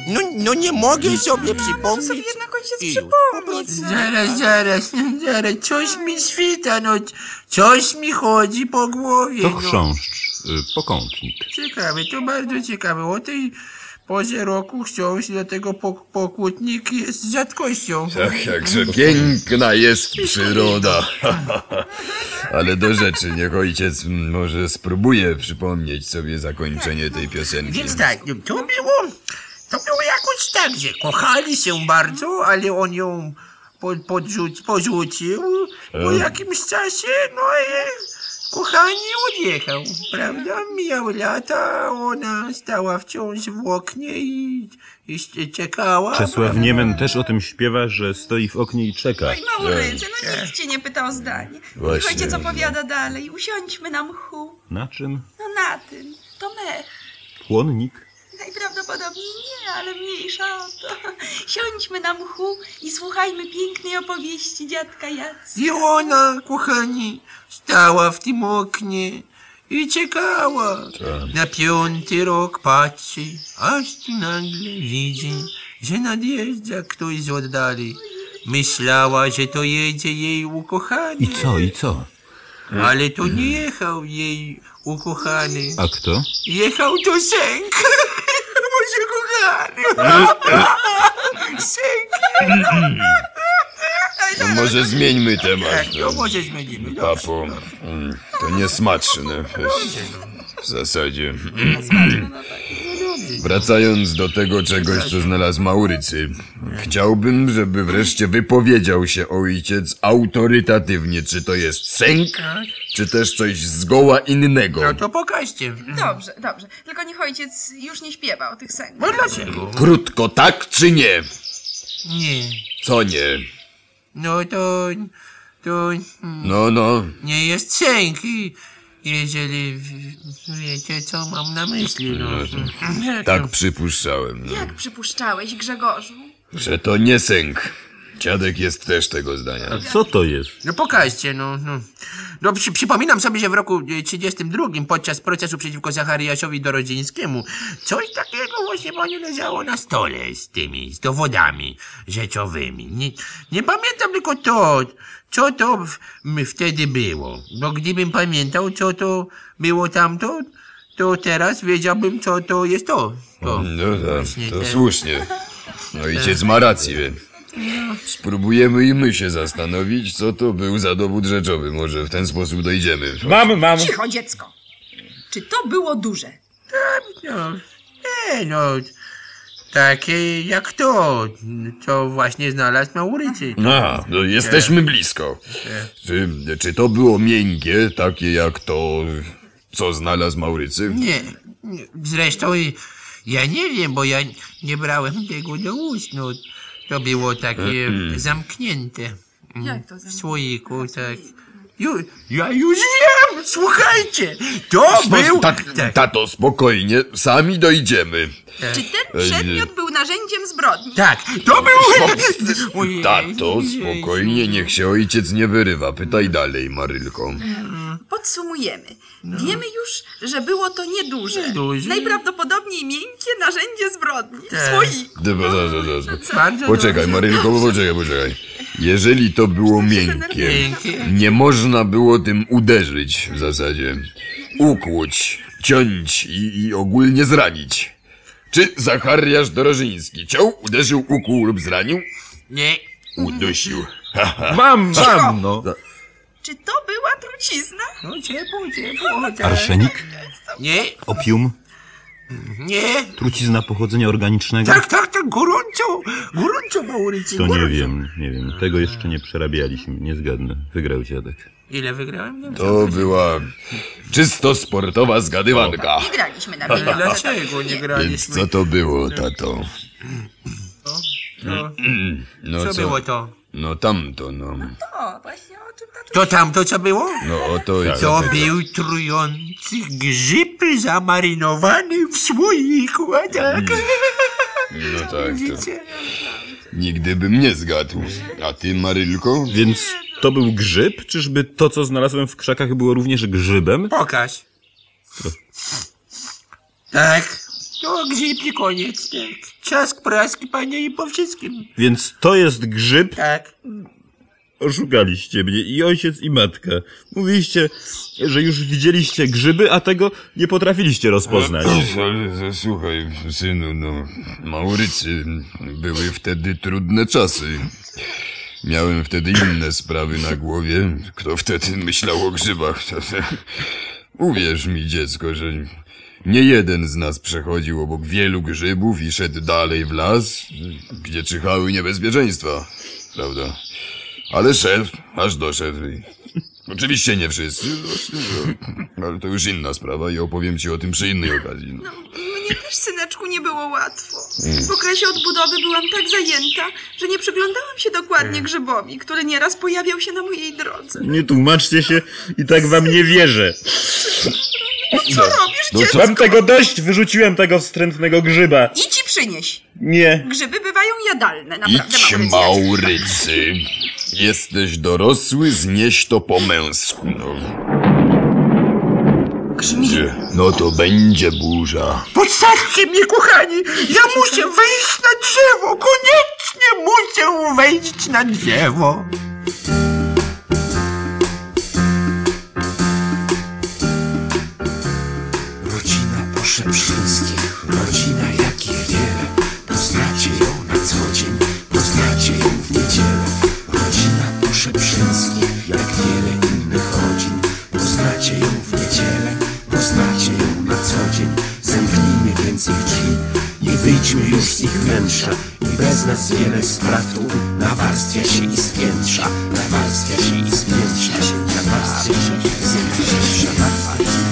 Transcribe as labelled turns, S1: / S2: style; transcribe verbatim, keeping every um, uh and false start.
S1: no, no nie mogę sobie przypomnieć.
S2: Może sobie jednak ojciec
S1: I-
S2: przypomnieć.
S1: Zaraz, zaraz, zaraz, coś mi świta, no, coś mi chodzi po głowie.
S3: To
S1: no.
S3: chrząszcz, y, pokątnik.
S1: Ciekawe, to bardzo ciekawe. O tej porze roku chrząszcz do tego pok- pokutnik jest rzadkością.
S4: Tak, jakże piękna jest przyroda. Ale do rzeczy, niech ojciec mm, może spróbuje przypomnieć sobie zakończenie tej piosenki.
S1: Więc tak, no, to było, to było jakoś tak, że kochali się bardzo, ale on ją po, podrzuc, porzucił po jakimś czasie, no i kochani odjechał, prawda? Mijały lata, ona stała wciąż w oknie i, i czekała.
S3: Czesław Niemen też o tym śpiewa, że stoi w oknie i czeka.
S2: Oj, Maurycy, no nikt cię nie pytał o zdanie. Niech
S4: Właśnie,
S2: ojciec
S4: no.
S2: opowiada dalej. Usiądźmy na mchu.
S3: Na czym?
S2: No na tym. To mech.
S3: Płonnik.
S2: Najprawdopodobniej nie, ale mniejsza o to. Siądźmy na mchu i słuchajmy pięknej opowieści dziadka Jacka.
S1: I ona, kochani, stała w tym oknie i czekała. Na piąty rok patrzy, aż tu nagle widzi, że nadjeżdża ktoś z oddali. Myślała, że to jedzie jej ukochany.
S3: I co, i co?
S1: Ale to nie jechał jej ukochany.
S3: A kto?
S1: Jechał to sęk. Mój ukochany. Sęk.
S4: No może zmieńmy temat.
S1: Tak, to może zmienimy. Dobrze.
S4: Papo, mm, to niesmaczne. W zasadzie. Wracając do tego czegoś, co znalazł Maurycy, chciałbym, żeby wreszcie wypowiedział się ojciec autorytatywnie, czy to jest sęk, czy też coś zgoła innego.
S1: No to pokażcie.
S2: Dobrze, dobrze. Tylko niech ojciec już nie śpiewa o tych sękach.
S1: No dlaczego?
S4: Krótko, tak czy nie?
S1: Nie.
S4: Co nie?
S1: No to... to... hmm,
S4: No, no.
S1: nie jest sęk i... jeżeli w- wiecie, co mam na myśli, no.
S4: Tak przypuszczałem, no.
S2: Jak przypuszczałeś, Grzegorzu?
S4: Że to nie sęk. Dziadek jest też tego zdania.
S3: A co to jest?
S1: No pokażcie, no. No, no przy, przypominam sobie, że w roku trzydziestym drugim podczas procesu przeciwko Zachariaszowi Dorodzińskiemu coś takiego właśnie panu leżało na stole z tymi, z dowodami rzeczowymi. Nie, nie pamiętam tylko to, co to w, m, wtedy było. Bo gdybym pamiętał, co to było tamto, to teraz wiedziałbym, co to jest to. to.
S4: No tak,
S1: Właśnie
S4: to
S1: te-
S4: słusznie. Ojciec ma rację. Spróbujemy i my się zastanowić, co to był za dowód rzeczowy. Może w ten sposób dojdziemy.
S3: Mam, mam.
S2: Cicho, dziecko. Czy to było duże?
S1: No, nie, no, takie jak to, co właśnie znalazł Maurycy.
S4: A, no jesteśmy blisko. Czy, czy to było miękkie, takie jak to, co znalazł Maurycy?
S1: Nie, nie, zresztą ja nie wiem, bo ja nie brałem tego do ust, no, to było takie zamknięte.
S2: Jak to
S1: W
S2: zamknięte?
S1: słoiku, tak. Ju, ja już wiem, słuchajcie, to był...
S4: Tak, tato, spokojnie, sami dojdziemy.
S2: Czy ten przedmiot był narzędziem zbrodni?
S1: Tak, to był... Ojej,
S4: Tato,
S1: ojej.
S4: spokojnie, niech się ojciec nie wyrywa. Pytaj dalej, Marylko.
S2: Podsumujemy. Wiemy już, że było to nieduże.
S1: Nieduże.
S2: Najprawdopodobniej miękkie narzędzie zbrodni. W
S1: Tak.
S2: słoiku.
S4: Dobra, dobra, dobra.
S1: Bardzo
S4: Poczekaj,
S1: dobrze.
S4: Marylko, poczekaj, poczekaj. Jeżeli to było miękkie,
S1: Miękkie.
S4: nie można było tym uderzyć w zasadzie. Ukłuć, ciąć i, i ogólnie zranić. Czy Zachariasz Dorożyński ciął, uderzył, ukłuł lub zranił?
S1: Nie,
S4: Udusił.
S3: Mam, mam, no.
S2: Czy to była trucizna?
S1: no ciepło, ciepło, tak.
S3: Arszenik?
S1: Nie,
S3: Opium?
S1: nie.
S3: Trucizna pochodzenia organicznego?
S1: Tak, tak, tak, gorąco, gorąco, Maurycy,
S3: To nie
S1: gorąco.
S3: wiem, nie wiem. Tego jeszcze nie przerabialiśmy. Nie zgadnę. Wygrał dziadek.
S1: Ile wygrałem? Nie
S4: To była czysto sportowa zgadywanka.
S2: Nie graliśmy na
S1: wiem.
S2: pieniądze.
S1: Dlaczego nie
S4: Więc
S1: graliśmy?
S4: co to było, tato?
S1: To,
S4: No
S1: co
S4: co?
S1: było to?
S4: No tamto, no.
S2: O, właśnie o czym ta
S1: To tamto, co było?
S4: No oto i
S1: To
S4: co?
S1: był trujący grzyb zamarynowany w słoiku, a tak?
S4: No tak, to
S1: Widzicie?
S4: nigdy bym nie zgadł. A ty, Marylko?
S3: Więc to był grzyb? Czyżby to, co znalazłem w krzakach, było również grzybem?
S1: Pokaż. Tak, No, grzyb i koniec, tak. Trzask, prask, panie, i po wszystkim.
S3: Więc to jest grzyb?
S1: Tak.
S3: Oszukaliście mnie i ojciec, i matka. Mówiliście, że już widzieliście grzyby, a tego nie potrafiliście rozpoznać.
S4: Ale słuchaj, synu, no, Maurycy, były wtedy trudne czasy. Miałem wtedy inne sprawy na głowie. Kto wtedy myślał o grzybach? Uwierz mi, dziecko, że nie jeden z nas przechodził obok wielu grzybów i szedł dalej w las, gdzie czyhały niebezpieczeństwa, prawda? Ale szedł, aż doszedł. I oczywiście nie wszyscy, no, ale to już inna sprawa i opowiem ci o tym przy innej okazji. No.
S2: No, mnie też, syneczku, nie było łatwo. W okresie odbudowy byłam tak zajęta, że nie przyglądałam się dokładnie grzybowi, który nieraz pojawiał się na mojej drodze.
S3: Nie tłumaczcie się i tak wam nie wierzę.
S2: No co robisz,
S4: no
S2: dziecko?
S4: co?
S3: Mam tego dość, wyrzuciłem tego wstrętnego grzyba.
S2: Idź i przynieś.
S3: Nie.
S2: Grzyby bywają jadalne, naprawdę,
S4: Idź,
S2: Maurycy.
S4: Maurycy. Jesteś dorosły, znieś to po męsku. No.
S2: Grzmi.
S4: No to będzie burza.
S1: Podsadźcie mnie, kochani! Ja muszę wejść na drzewo! Koniecznie muszę wejść na drzewo!
S5: Rodzina Poszeprzyńskich, rodzina jakich wiele. Poznacie ją na co dzień, poznacie ją w niedzielę. Rodzina Poszeprzyńskich, jak wiele innych rodzin. Poznacie ją w niedzielę, poznacie ją na co dzień. Zamknijmy więc ich drzwi i wyjdźmy już z ich wnętrza. I bez nas wiele spraw tu nawarstwia się i spiętrza. Nawarstwia się i spiętrza się, nawarstwia się i spiętrza.